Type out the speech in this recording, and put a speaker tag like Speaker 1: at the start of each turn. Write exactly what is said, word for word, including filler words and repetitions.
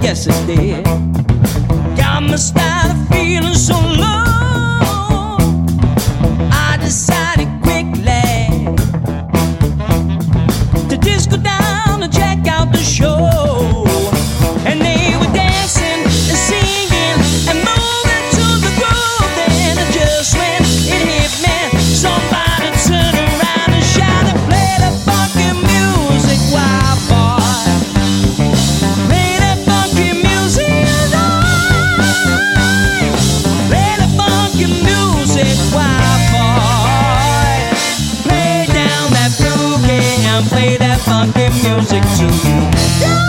Speaker 1: yes it did. Got me started feeling so low. I decided quickly to disco down and check out the show. And they were dancing and singing and moving to the groove. Then just when it hit me, somebody turned around and shouted, "Play the funky music, wild boy. Play that funky music, right. Play the funky music, wild boy. Play down that boogie and play that funky music too."